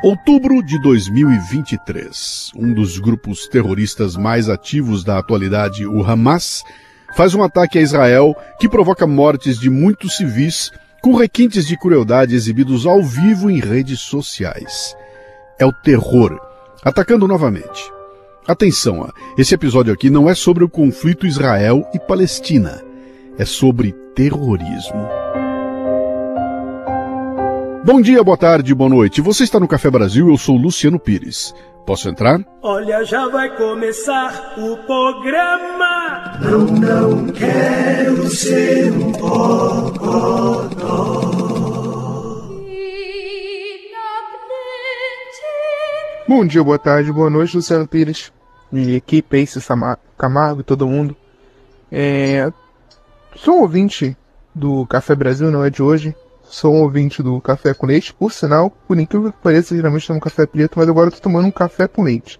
Outubro de 2023, um dos grupos terroristas mais ativos da atualidade, o Hamas, faz um ataque a Israel que provoca mortes de muitos civis com requintes de crueldade exibidos ao vivo em redes sociais. É o terror, atacando novamente. Atenção, esse episódio aqui não é sobre o conflito Israel e Palestina, é sobre terrorismo. Bom dia, boa tarde, boa noite. Você está no Café Brasil, eu sou Luciano Pires. Posso entrar? Olha, já vai começar o programa. Não quero ser um bocodó. Bom dia, boa tarde, boa noite, Luciano Pires. Minha equipe, Ace Camargo e todo mundo. Sou um ouvinte do Café Brasil, não é de hoje. Sou um ouvinte do café com leite, por sinal, por incrível que pareça, geralmente tomo café preto, mas agora eu tô tomando um café com leite.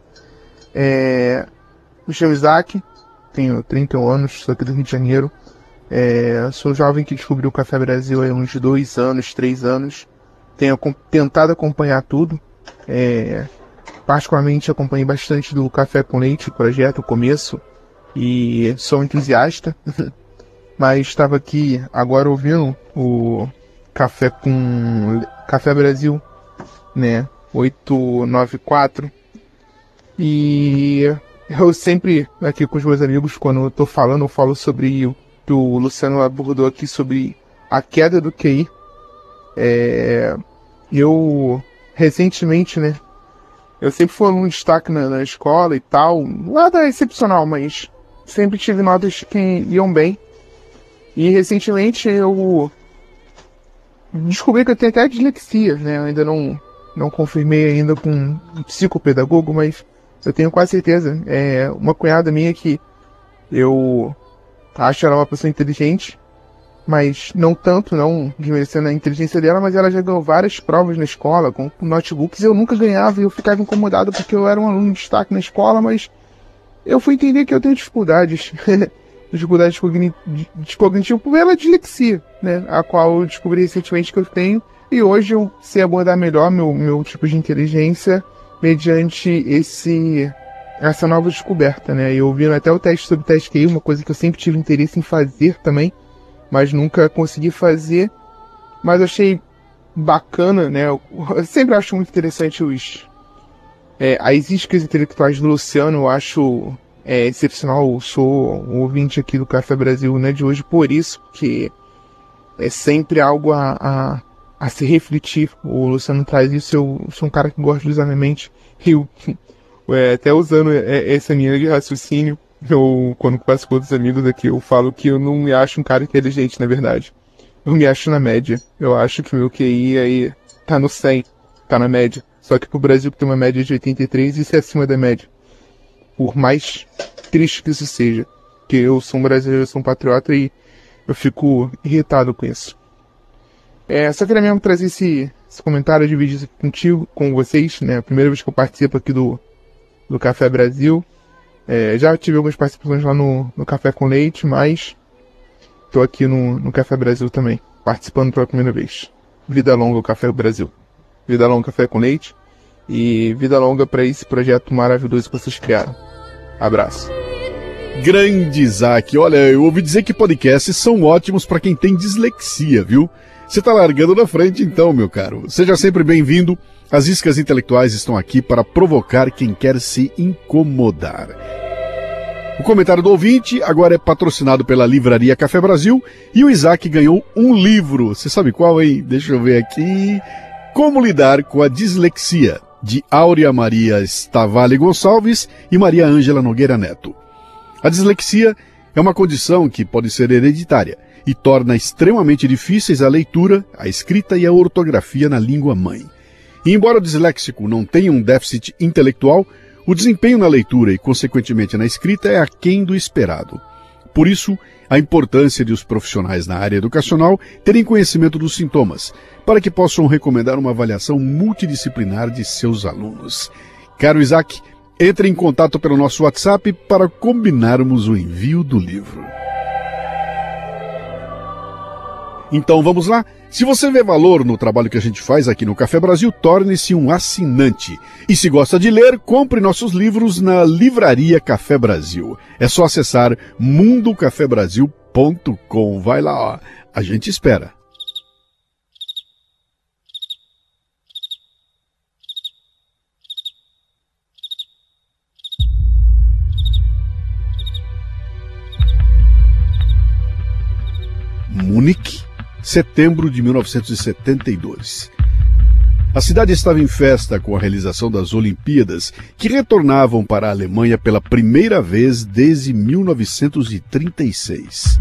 Me chamo Isaac, tenho 31 anos, sou aqui do Rio de Janeiro. Sou jovem que descobriu o Café Brasil há uns 2 anos, 3 anos. Tenho tentado acompanhar tudo. Particularmente acompanhei bastante do Café com Leite, o projeto, o começo, e sou entusiasta. Mas estava aqui agora ouvindo o Café Brasil, né, 894, e eu sempre, aqui com os meus amigos, quando eu tô falando, eu falo sobre o que o Luciano abordou aqui, sobre a queda do QI. Eu, recentemente, né, eu sempre fui um destaque na escola e tal, nada excepcional, mas sempre tive notas que iam bem, e recentemente eu descobri que eu tenho até dislexia, né? Eu ainda não confirmei ainda com um psicopedagogo, mas eu tenho quase certeza. É uma cunhada minha que eu acho ela uma pessoa inteligente, mas não tanto, não desmerecendo a inteligência dela, mas ela já ganhou várias provas na escola com notebooks e eu nunca ganhava e eu ficava incomodado porque eu era um aluno de destaque na escola, mas eu fui entender que eu tenho dificuldades. Dificuldade cognitiva pela dislexia, né, a qual eu descobri recentemente que eu tenho, e hoje eu sei abordar melhor meu tipo de inteligência mediante essa nova descoberta, né, eu vi até o teste sobre teste QI, uma coisa que eu sempre tive interesse em fazer também, mas nunca consegui fazer, mas eu achei bacana, né, eu sempre acho muito interessante as iscas intelectuais do Luciano, eu acho excepcional. Eu sou um ouvinte aqui do Café Brasil, né, de hoje, por isso que é sempre algo a se refletir. O Luciano traz isso, eu sou um cara que gosta de usar minha mente, até usando essa linha de raciocínio, quando converso com outros amigos aqui, eu falo que eu não me acho um cara inteligente, na verdade. Eu me acho na média. Eu acho que o meu QI aí tá no 100, tá na média. Só que pro Brasil, que tem uma média de 83, isso é acima da média. Por mais triste que isso seja, que eu sou um brasileiro, eu sou um patriota e eu fico irritado com isso. Só queria mesmo trazer esse comentário, dividir isso contigo, com vocês, né? A primeira vez que eu participo aqui do Café Brasil. Já tive algumas participações lá no Café com Leite, mas tô aqui no Café Brasil também, participando pela primeira vez. Vida longa ao Café Brasil. Vida longa ao Café com Leite. E vida longa para esse projeto maravilhoso que vocês criaram. Abraço. Grande Isaac, olha, eu ouvi dizer que podcasts são ótimos para quem tem dislexia, viu? Você tá largando na frente então, meu caro. Seja sempre bem-vindo. As iscas intelectuais estão aqui para provocar quem quer se incomodar. O comentário do ouvinte agora é patrocinado pela Livraria Café Brasil e o Isaac ganhou um livro. Você sabe qual, hein? Deixa eu ver aqui. Como lidar com a dislexia, de Áurea Maria Stavale Gonçalves e Maria Ângela Nogueira Neto. A dislexia é uma condição que pode ser hereditária e torna extremamente difíceis a leitura, a escrita e a ortografia na língua-mãe. E embora o disléxico não tenha um déficit intelectual, o desempenho na leitura e, consequentemente, na escrita é aquém do esperado. Por isso, a importância de os profissionais na área educacional terem conhecimento dos sintomas, para que possam recomendar uma avaliação multidisciplinar de seus alunos. Caro Isaac, entre em contato pelo nosso WhatsApp para combinarmos o envio do livro. Então vamos lá? Se você vê valor no trabalho que a gente faz aqui no Café Brasil, torne-se um assinante. E se gosta de ler, compre nossos livros na Livraria Café Brasil. É só acessar mundocafebrasil.com. Vai lá, ó. A gente espera. Munique, setembro de 1972. A cidade estava em festa com a realização das Olimpíadas, que retornavam para a Alemanha pela primeira vez desde 1936.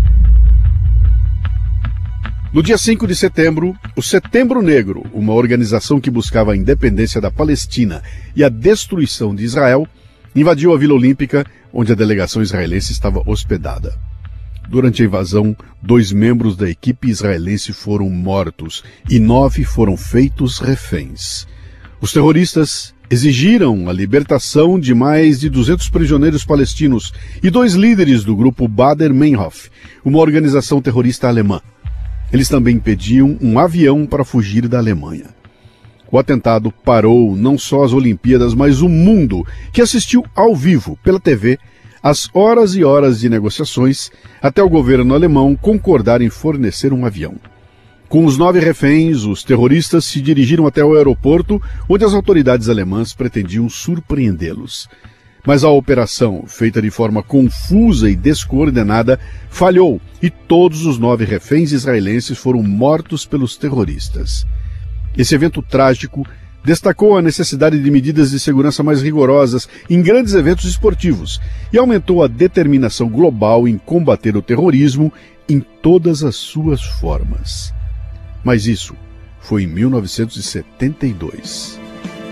No dia 5 de setembro, o Setembro Negro, uma organização que buscava a independência da Palestina e a destruição de Israel, invadiu a Vila Olímpica, onde a delegação israelense estava hospedada. Durante a invasão, 2 membros da equipe israelense foram mortos e 9 foram feitos reféns. Os terroristas exigiram a libertação de mais de 200 prisioneiros palestinos e 2 líderes do grupo Baader-Meinhof, uma organização terrorista alemã. Eles também pediam um avião para fugir da Alemanha. O atentado parou não só as Olimpíadas, mas o mundo, que assistiu ao vivo pela TV as horas e horas de negociações até o governo alemão concordar em fornecer um avião. Com os 9 reféns, os terroristas se dirigiram até o aeroporto, onde as autoridades alemãs pretendiam surpreendê-los. Mas a operação, feita de forma confusa e descoordenada, falhou e todos os 9 reféns israelenses foram mortos pelos terroristas. Esse evento trágico destacou a necessidade de medidas de segurança mais rigorosas em grandes eventos esportivos e aumentou a determinação global em combater o terrorismo em todas as suas formas. Mas isso foi em 1972.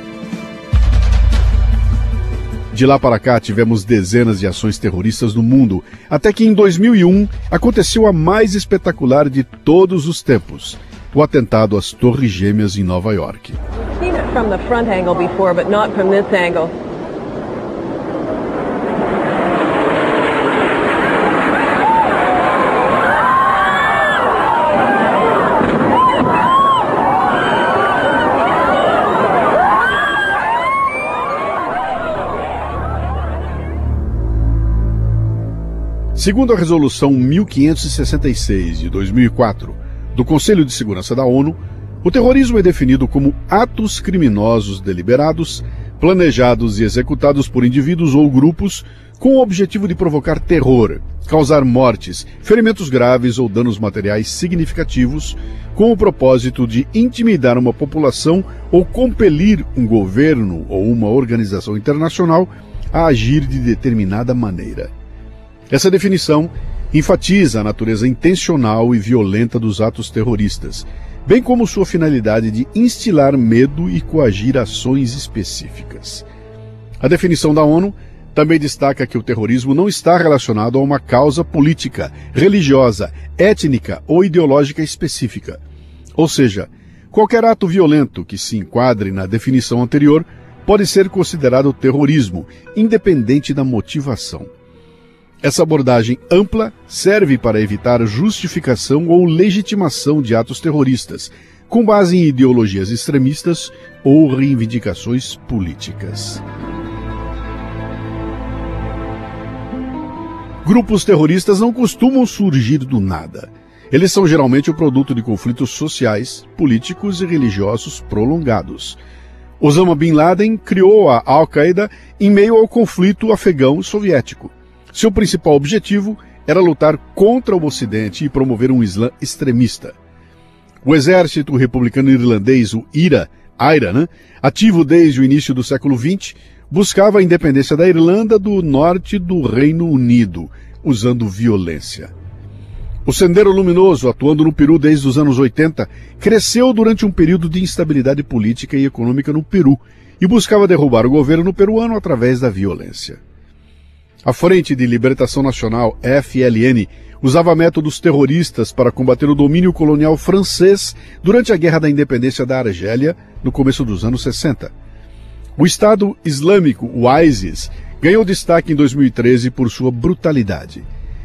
De lá para cá tivemos dezenas de ações terroristas no mundo, até que em 2001 aconteceu a mais espetacular de todos os tempos, o atentado às Torres Gêmeas em Nova York. Seen it from the front angle before, but not from this angle. Segundo a Resolução 1566 de 2004 do Conselho de Segurança da ONU, o terrorismo é definido como atos criminosos deliberados, planejados e executados por indivíduos ou grupos com o objetivo de provocar terror, causar mortes, ferimentos graves ou danos materiais significativos, com o propósito de intimidar uma população ou compelir um governo ou uma organização internacional a agir de determinada maneira. Essa definição enfatiza a natureza intencional e violenta dos atos terroristas, bem como sua finalidade de instilar medo e coagir ações específicas. A definição da ONU também destaca que o terrorismo não está relacionado a uma causa política, religiosa, étnica ou ideológica específica. Ou seja, qualquer ato violento que se enquadre na definição anterior pode ser considerado terrorismo, independente da motivação. Essa abordagem ampla serve para evitar justificação ou legitimação de atos terroristas, com base em ideologias extremistas ou reivindicações políticas. Grupos terroristas não costumam surgir do nada. Eles são geralmente o produto de conflitos sociais, políticos e religiosos prolongados. Osama Bin Laden criou a Al-Qaeda em meio ao conflito afegão soviético. Seu principal objetivo era lutar contra o Ocidente e promover um Islã extremista. O exército republicano irlandês, o IRA, ativo desde o início do século XX, buscava a independência da Irlanda do Norte do Reino Unido, usando violência. O Sendero Luminoso, atuando no Peru desde os anos 80, cresceu durante um período de instabilidade política e econômica no Peru e buscava derrubar o governo peruano através da violência. A Frente de Libertação Nacional, FLN, usava métodos terroristas para combater o domínio colonial francês durante a Guerra da Independência da Argélia, no começo dos anos 60. O Estado Islâmico, o ISIS, ganhou destaque em 2013 por sua brutalidade.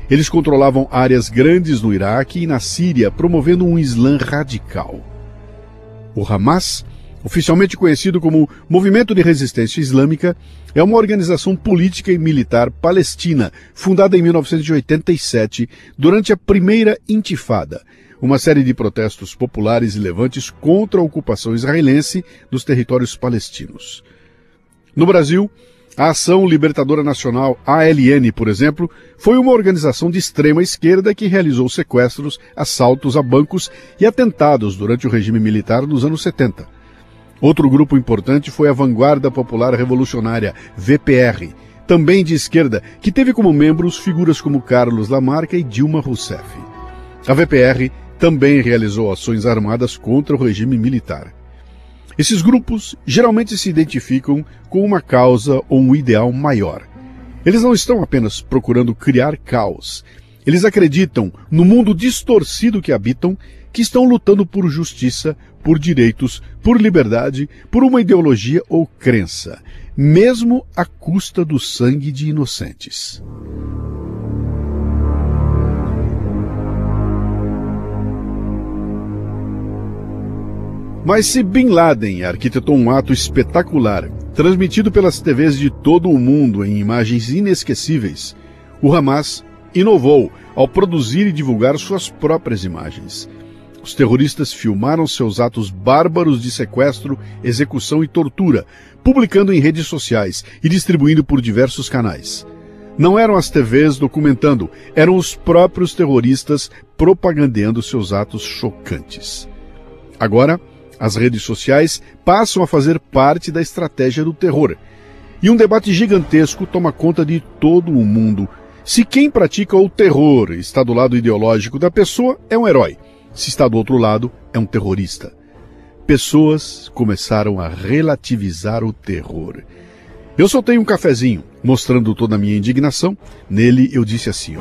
Eles controlavam áreas grandes no Iraque e na Síria, promovendo um Islã radical. O Hamas, oficialmente conhecido como Movimento de Resistência Islâmica, é uma organização política e militar palestina, fundada em 1987, durante a primeira Intifada, uma série de protestos populares e levantes contra a ocupação israelense dos territórios palestinos. No Brasil, a Ação Libertadora Nacional, ALN, por exemplo, foi uma organização de extrema esquerda que realizou sequestros, assaltos a bancos e atentados durante o regime militar nos anos 70. Outro grupo importante foi a Vanguarda Popular Revolucionária, VPR, também de esquerda, que teve como membros figuras como Carlos Lamarca e Dilma Rousseff. A VPR também realizou ações armadas contra o regime militar. Esses grupos geralmente se identificam com uma causa ou um ideal maior. Eles não estão apenas procurando criar caos. Eles acreditam, no mundo distorcido que habitam, que estão lutando por justiça, por direitos, por liberdade, por uma ideologia ou crença, mesmo à custa do sangue de inocentes. Mas se Bin Laden arquitetou um ato espetacular, transmitido pelas TVs de todo o mundo em imagens inesquecíveis, o Hamas inovou ao produzir e divulgar suas próprias imagens. Os terroristas filmaram seus atos bárbaros de sequestro, execução e tortura, publicando em redes sociais e distribuindo por diversos canais. Não eram as TVs documentando, eram os próprios terroristas propagandeando seus atos chocantes. Agora, as redes sociais passam a fazer parte da estratégia do terror. E um debate gigantesco toma conta de todo o mundo. Se quem pratica o terror está do lado ideológico da pessoa, é um herói. Se está do outro lado, é um terrorista. Pessoas começaram a relativizar o terror. Eu soltei um cafezinho, mostrando toda a minha indignação. Nele eu disse assim,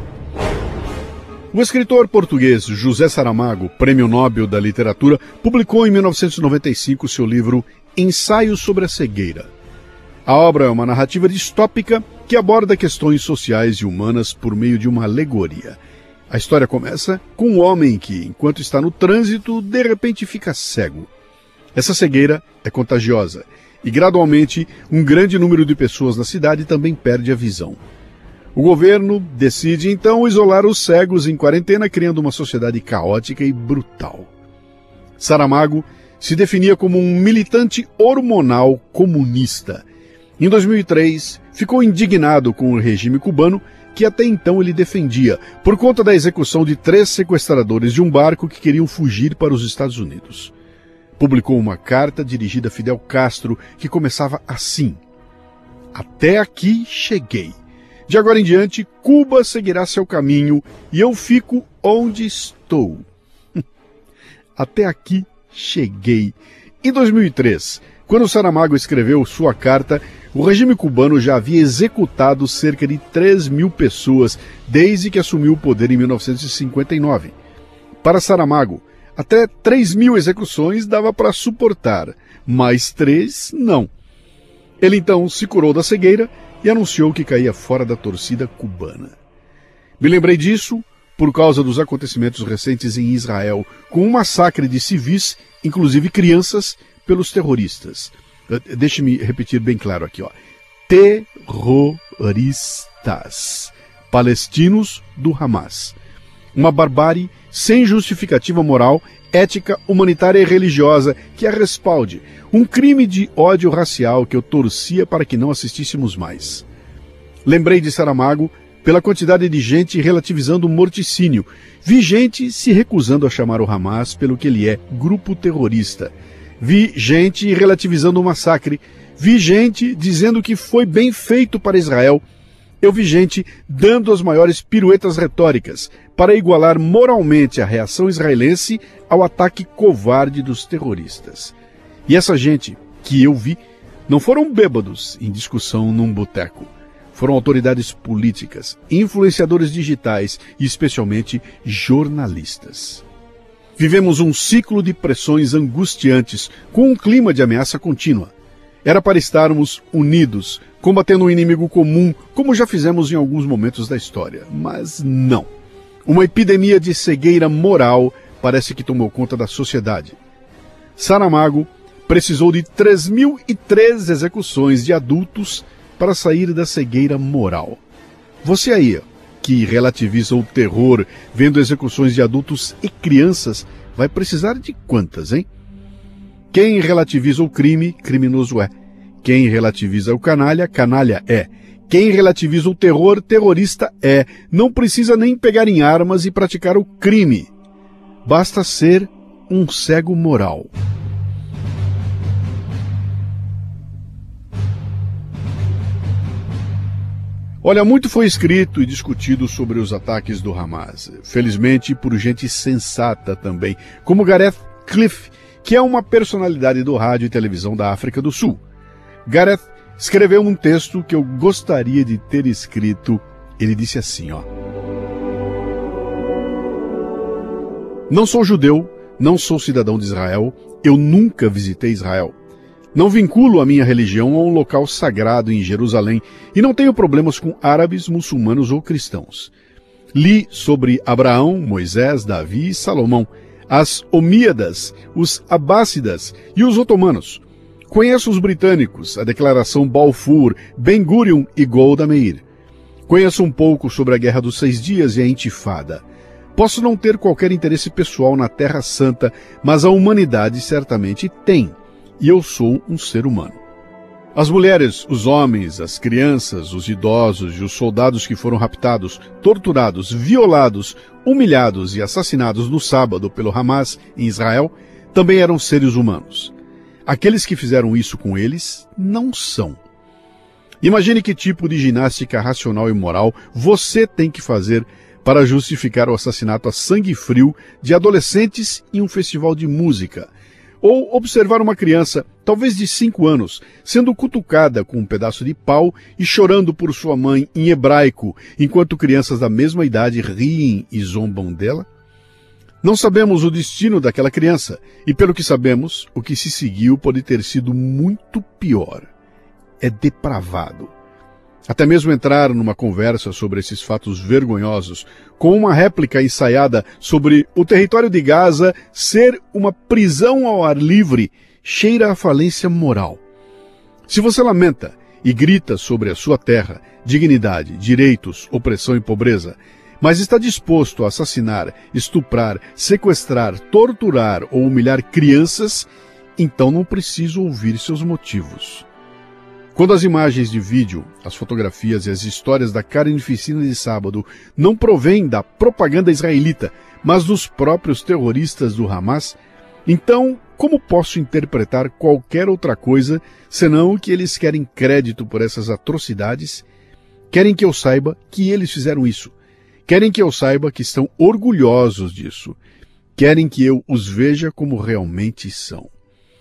O escritor português José Saramago, Prêmio Nobel da Literatura, publicou em 1995 seu livro Ensaios sobre a Cegueira. A obra é uma narrativa distópica que aborda questões sociais e humanas por meio de uma alegoria. A história começa com um homem que, enquanto está no trânsito, de repente fica cego. Essa cegueira é contagiosa e, gradualmente, um grande número de pessoas na cidade também perde a visão. O governo decide, então, isolar os cegos em quarentena, criando uma sociedade caótica e brutal. Saramago se definia como um militante hormonal comunista. Em 2003, ficou indignado com o regime cubano, que até então ele defendia, por conta da execução de 3 sequestradores de um barco que queriam fugir para os Estados Unidos. Publicou uma carta dirigida a Fidel Castro, que começava assim: Até aqui cheguei. De agora em diante, Cuba seguirá seu caminho e eu fico onde estou. Até aqui cheguei. Em 2003, quando Saramago escreveu sua carta, o regime cubano já havia executado cerca de 3.000 pessoas desde que assumiu o poder em 1959. Para Saramago, até 3.000 execuções dava para suportar, mais 3 não. Ele então se curou da cegueira e anunciou que caía fora da torcida cubana. Me lembrei disso por causa dos acontecimentos recentes em Israel, com um massacre de civis, inclusive crianças, pelos terroristas. Deixe-me repetir bem claro aqui, terroristas palestinos do Hamas. Uma barbárie sem justificativa moral, ética, humanitária e religiosa que a respalde. Um crime de ódio racial que eu torcia para que não assistíssemos mais. Lembrei de Saramago pela quantidade de gente relativizando o morticínio. Vi gente se recusando a chamar o Hamas pelo que ele é, grupo terrorista. Vi gente relativizando o massacre. Vi gente dizendo que foi bem feito para Israel. Eu vi gente dando as maiores piruetas retóricas para igualar moralmente a reação israelense ao ataque covarde dos terroristas. E essa gente que eu vi não foram bêbados em discussão num boteco. Foram autoridades políticas, influenciadores digitais e especialmente jornalistas. Vivemos um ciclo de pressões angustiantes com um clima de ameaça contínua. Era para estarmos unidos, combatendo um inimigo comum, como já fizemos em alguns momentos da história. Mas não. Uma epidemia de cegueira moral parece que tomou conta da sociedade. Saramago precisou de 3.003 execuções de adultos para sair da cegueira moral. Você aí, que relativiza o terror vendo execuções de adultos e crianças, vai precisar de quantas, hein? Quem relativiza o crime, criminoso é. Quem relativiza o canalha, canalha é. Quem relativiza o terror, terrorista é. Não precisa nem pegar em armas e praticar o crime. Basta ser um cego moral. Olha, muito foi escrito e discutido sobre os ataques do Hamas. Felizmente por gente sensata também, como Gareth Cliff, que é uma personalidade do rádio e televisão da África do Sul. Gareth escreveu um texto que eu gostaria de ter escrito. Ele disse assim, ó: Não sou judeu, não sou cidadão de Israel, eu nunca visitei Israel. Não vinculo a minha religião a um local sagrado em Jerusalém e não tenho problemas com árabes, muçulmanos ou cristãos. Li sobre Abraão, Moisés, Davi e Salomão, as Omíadas, os Abássidas e os otomanos. Conheço os britânicos, a Declaração Balfour, Ben-Gurion e Golda Meir. Conheço um pouco sobre a Guerra dos 6 Dias e a Intifada. Posso não ter qualquer interesse pessoal na Terra Santa, mas a humanidade certamente tem. E eu sou um ser humano. As mulheres, os homens, as crianças, os idosos e os soldados que foram raptados, torturados, violados, humilhados e assassinados no sábado pelo Hamas em Israel também eram seres humanos. Aqueles que fizeram isso com eles não são. Imagine que tipo de ginástica racional e moral você tem que fazer para justificar o assassinato a sangue frio de adolescentes em um festival de música. Ou observar uma criança, talvez de 5 anos, sendo cutucada com um pedaço de pau e chorando por sua mãe em hebraico, enquanto crianças da mesma idade riem e zombam dela? Não sabemos o destino daquela criança, e pelo que sabemos, o que se seguiu pode ter sido muito pior. É depravado. Até mesmo entrar numa conversa sobre esses fatos vergonhosos, com uma réplica ensaiada sobre o território de Gaza ser uma prisão ao ar livre, cheira a falência moral. Se você lamenta e grita sobre a sua terra, dignidade, direitos, opressão e pobreza, mas está disposto a assassinar, estuprar, sequestrar, torturar ou humilhar crianças, então não preciso ouvir seus motivos. Quando as imagens de vídeo, as fotografias e as histórias da carnificina de sábado não provêm da propaganda israelita, mas dos próprios terroristas do Hamas, então como posso interpretar qualquer outra coisa senão que eles querem crédito por essas atrocidades? Querem que eu saiba que eles fizeram isso. Querem que eu saiba que estão orgulhosos disso. Querem que eu os veja como realmente são.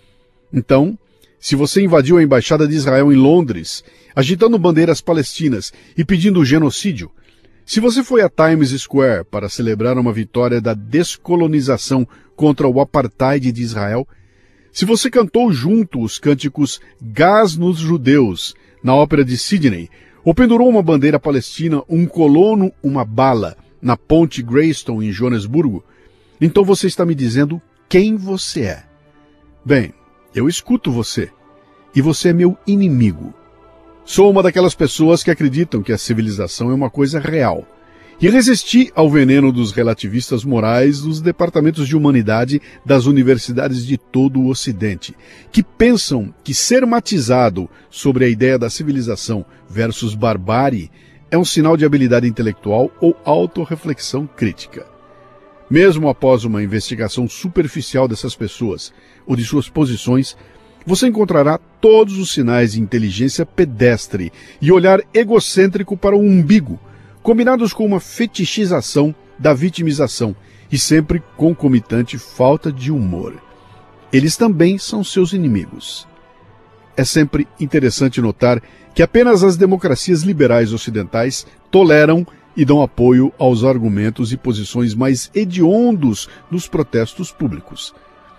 Então, se você invadiu a Embaixada de Israel em Londres, agitando bandeiras palestinas e pedindo genocídio, se você foi a Times Square para celebrar uma vitória da descolonização contra o apartheid de Israel, se você cantou junto os cânticos Gás nos Judeus na Ópera de Sydney, ou pendurou uma bandeira palestina, um colono, uma bala, na ponte Greystone em Joanesburgo, então você está me dizendo quem você é. Bem, eu escuto você, e você é meu inimigo. Sou uma daquelas pessoas que acreditam que a civilização é uma coisa real, e resisti ao veneno dos relativistas morais dos departamentos de humanidade das universidades de todo o Ocidente, que pensam que ser matizado sobre a ideia da civilização versus barbárie é um sinal de habilidade intelectual ou autorreflexão crítica. Mesmo após uma investigação superficial dessas pessoas ou de suas posições, você encontrará todos os sinais de inteligência pedestre e olhar egocêntrico para o umbigo, combinados com uma fetichização da vitimização e sempre concomitante falta de humor. Eles também são seus inimigos. É sempre interessante notar que apenas as democracias liberais ocidentais toleram e dão apoio aos argumentos e posições mais hediondos nos protestos públicos.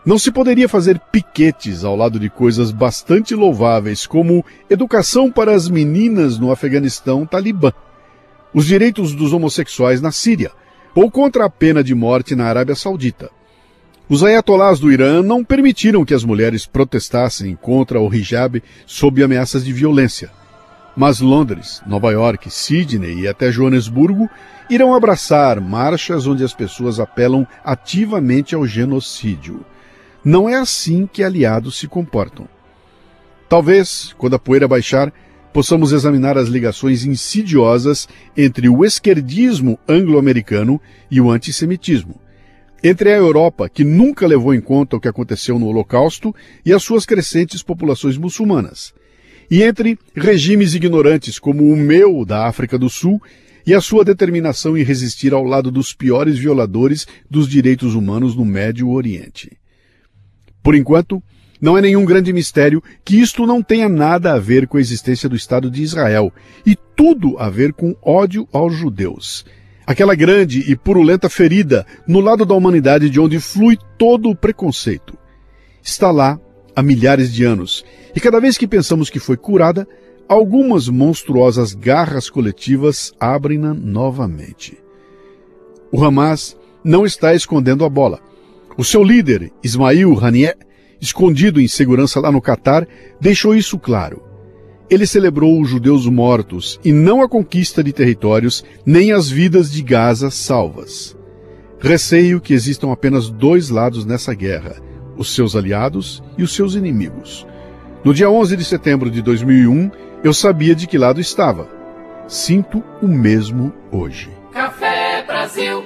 Não se poderia fazer piquetes ao lado de coisas bastante louváveis, como educação para as meninas no Afeganistão talibã, os direitos dos homossexuais na Síria, ou contra a pena de morte na Arábia Saudita. Os ayatolás do Irã não permitiram que as mulheres protestassem contra o hijab sob ameaças de violência. Mas Londres, Nova York, Sydney e até Joanesburgo irão abraçar marchas onde as pessoas apelam ativamente ao genocídio. Não é assim que aliados se comportam. Talvez, quando a poeira baixar, possamos examinar as ligações insidiosas entre o esquerdismo anglo-americano e o antissemitismo. Entre a Europa, que nunca levou em conta o que aconteceu no Holocausto, e as suas crescentes populações muçulmanas. E entre regimes ignorantes como o meu da África do Sul e a sua determinação em resistir ao lado dos piores violadores dos direitos humanos no Médio Oriente. Por enquanto, não é nenhum grande mistério que isto não tenha nada a ver com a existência do Estado de Israel e tudo a ver com ódio aos judeus. Aquela grande e purulenta ferida no lado da humanidade de onde flui todo o preconceito. Está lá há milhares de anos e cada vez que pensamos que foi curada, algumas monstruosas garras coletivas abrem-na novamente. O Hamas não está escondendo a bola. O seu líder, Ismail Haniyeh, escondido em segurança lá no Catar, deixou isso claro. Ele celebrou os judeus mortos e não a conquista de territórios nem as vidas de Gaza salvas. Receio que existam apenas dois lados nessa guerra, os seus aliados e os seus inimigos. No dia 11 de setembro de 2001, eu sabia de que lado estava. Sinto o mesmo hoje. Café Brasil.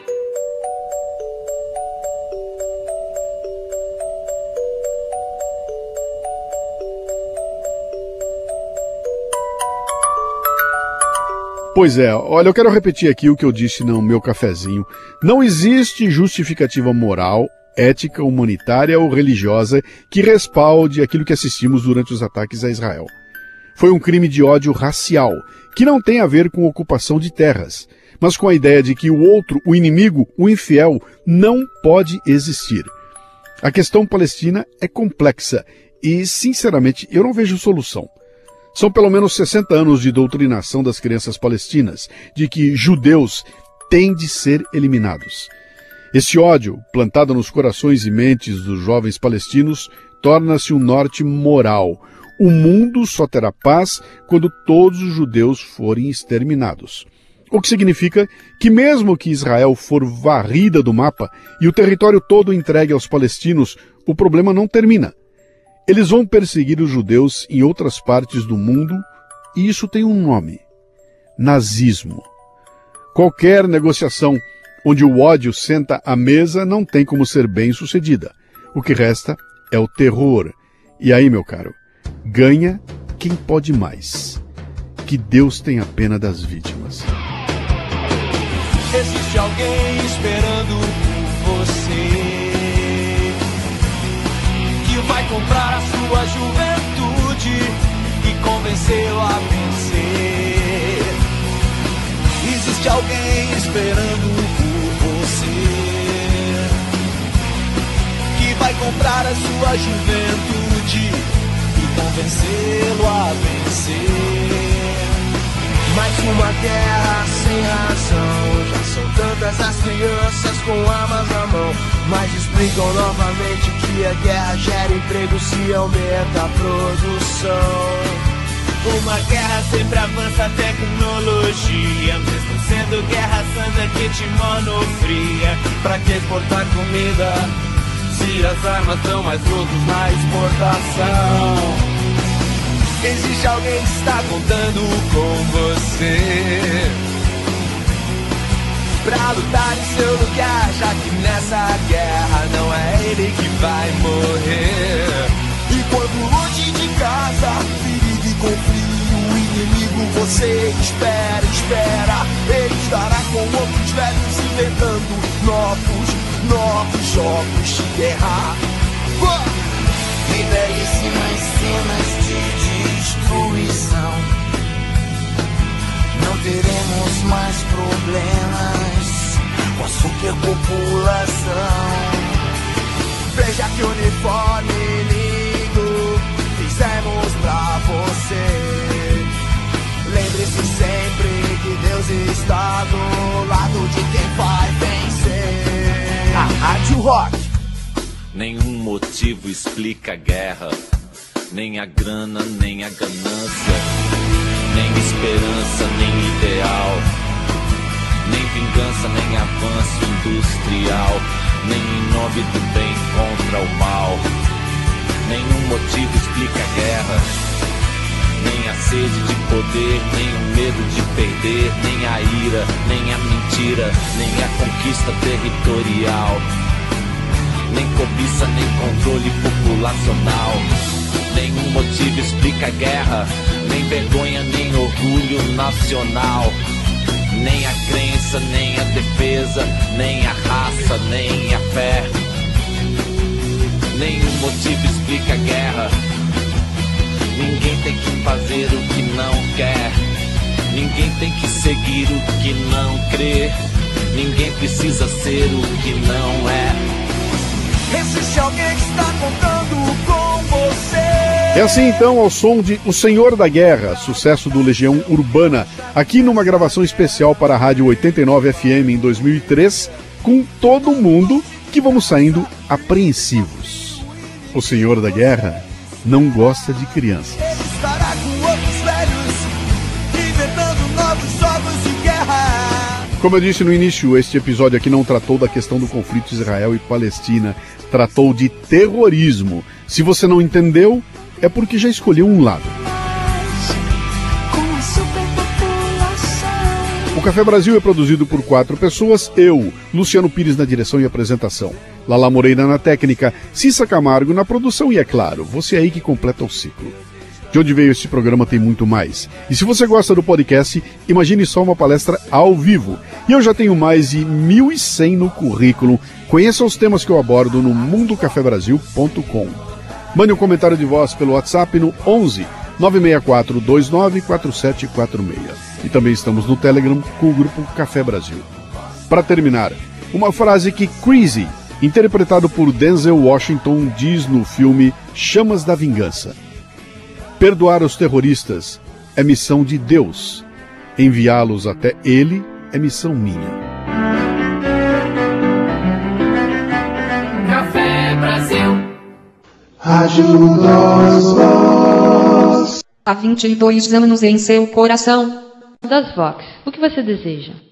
Pois é, olha, eu quero repetir aqui o que eu disse no meu cafezinho. Não existe justificativa moral, ética, humanitária ou religiosa que respalde aquilo que assistimos durante os ataques a Israel. Foi um crime de ódio racial, que não tem a ver com ocupação de terras, mas com a ideia de que o outro, o inimigo, o infiel, não pode existir. A questão palestina é complexa e, sinceramente, eu não vejo solução. São pelo menos 60 anos de doutrinação das crianças palestinas, de que judeus têm de ser eliminados. Esse ódio, plantado nos corações e mentes dos jovens palestinos, torna-se um norte moral. O mundo só terá paz quando todos os judeus forem exterminados. O que significa que mesmo que Israel for varrida do mapa e o território todo entregue aos palestinos, o problema não termina. Eles vão perseguir os judeus em outras partes do mundo e isso tem um nome: nazismo. Qualquer negociação onde o ódio senta à mesa não tem como ser bem sucedida. O que resta é o terror. E aí, meu caro, ganha quem pode mais. Que Deus tenha pena das vítimas. Existe alguém esperando por você, que vai comprar a sua juventude e convencê-lo a vencer. Existe alguém esperando por você, que vai comprar a sua juventude e convencê-lo a vencer. Mais uma guerra sem razão, já são tantas as crianças com armas na mão, mas explicam novamente que a guerra gera emprego se aumenta a produção. Uma guerra sempre avança a tecnologia, mesmo sendo guerra santa que te monofria. Pra que exportar comida, se as armas estão mais brutas na exportação? Existe alguém que está contando com você pra lutar em seu lugar, já que nessa guerra não é ele que vai morrer. E quando longe de casa, perigo e com frio, o inimigo você espera, espera. Ele estará com outros velhos inventando novos jogos de guerra. E belíssimas cenas de destruição. Não teremos mais problemas com a superpopulação. Veja que o universo motivo explica a guerra, nem a grana, nem a ganância, nem esperança, nem ideal, nem vingança, nem avanço industrial, nem em nome do bem contra o mal. Nenhum motivo explica a guerra, nem a sede de poder, nem o medo de perder, nem a ira, nem a mentira, nem a conquista territorial, nem cobiça, nem controle populacional. Nenhum motivo explica a guerra, nem vergonha, nem orgulho nacional, nem a crença, nem a defesa, nem a raça, nem a fé. Nenhum motivo explica a guerra. Ninguém tem que fazer o que não quer, ninguém tem que seguir o que não crê, ninguém precisa ser o que não é. Existe alguém que está contando com você. É assim então, ao som de O Senhor da Guerra, sucesso do Legião Urbana, aqui numa gravação especial para a Rádio 89 FM em 2003, com todo mundo que vamos saindo apreensivos. O Senhor da Guerra não gosta de crianças. Ele estará com outros velhos, inventando novos jogos de guerra. Como eu disse no início, este episódio aqui não tratou da questão do conflito Israel e Palestina, tratou de terrorismo. Se você não entendeu, é porque já escolheu um lado. O Café Brasil é produzido por 4 pessoas, eu, Luciano Pires na direção e apresentação, Lala Moreira na técnica, Cissa Camargo na produção e, é claro, você aí que completa o ciclo. De onde veio este programa tem muito mais. E se você gosta do podcast, imagine só uma palestra ao vivo. E eu já tenho mais de 1.100 no currículo. Conheça os temas que eu abordo no mundocafebrasil.com. Mande um comentário de voz pelo WhatsApp no 11 964 29 4746. E também estamos no Telegram com o grupo Café Brasil. Para terminar, uma frase que Crazy, interpretado por Denzel Washington, diz no filme Chamas da Vingança. Perdoar os terroristas é missão de Deus. Enviá-los até ele é missão minha. Café Brasil. Rádio Voz. Há 22 anos em seu coração. Das Vox, o que você deseja?